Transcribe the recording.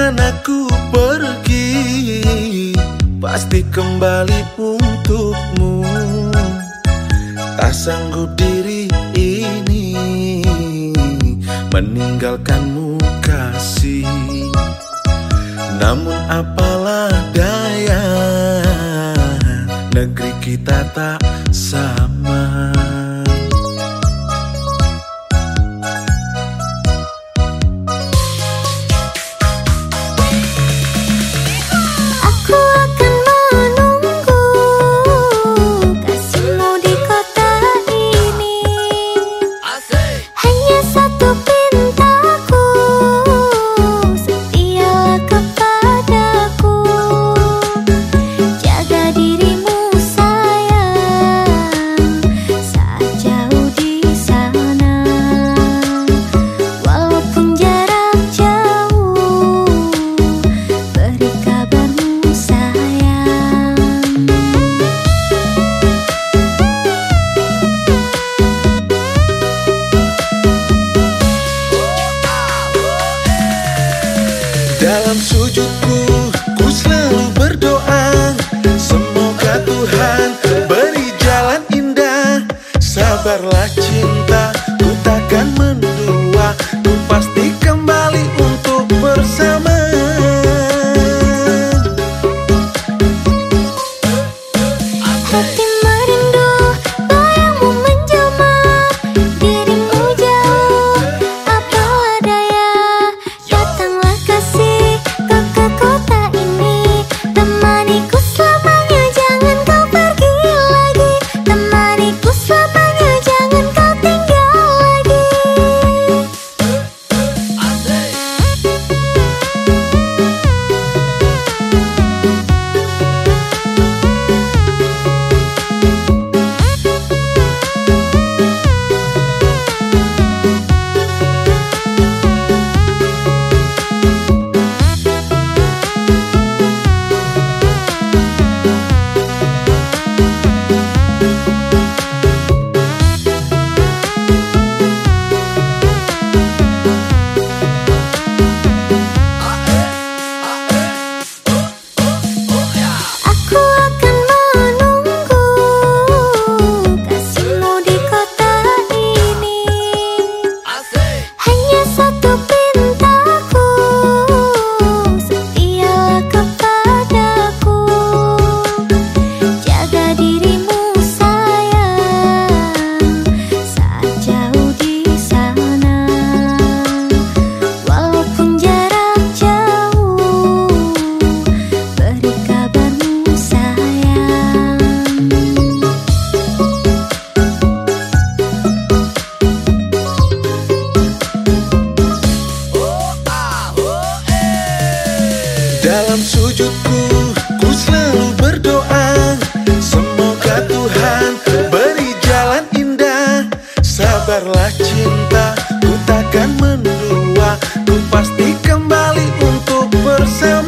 kemana ku pergi, pasti kembali untukmu. Tak sanggup diri ini meninggalkanmu kasih. Namun apalah daya, negeri kita tak sama. Dalam sujudku, ku selalu berdoa, semoga Tuhan beri jalan indah. Sabarlah cinta, ku takkan mendua, ku pasti kembali untuk bersama. Hati merindu, bayangmu menjelma, dirimu jauh, apalah daya. Datanglah kasih ke kota ini, temaniku selamanya, jangan kau pergi lagi. Temaniku selamanya, jangan kau tinggal lagi. Dalam sujudku, ku selalu berdoa, semoga Tuhan beri jalan indah. Sabarlah cinta, ku takkan mendua, ku pasti kembali untuk bersama.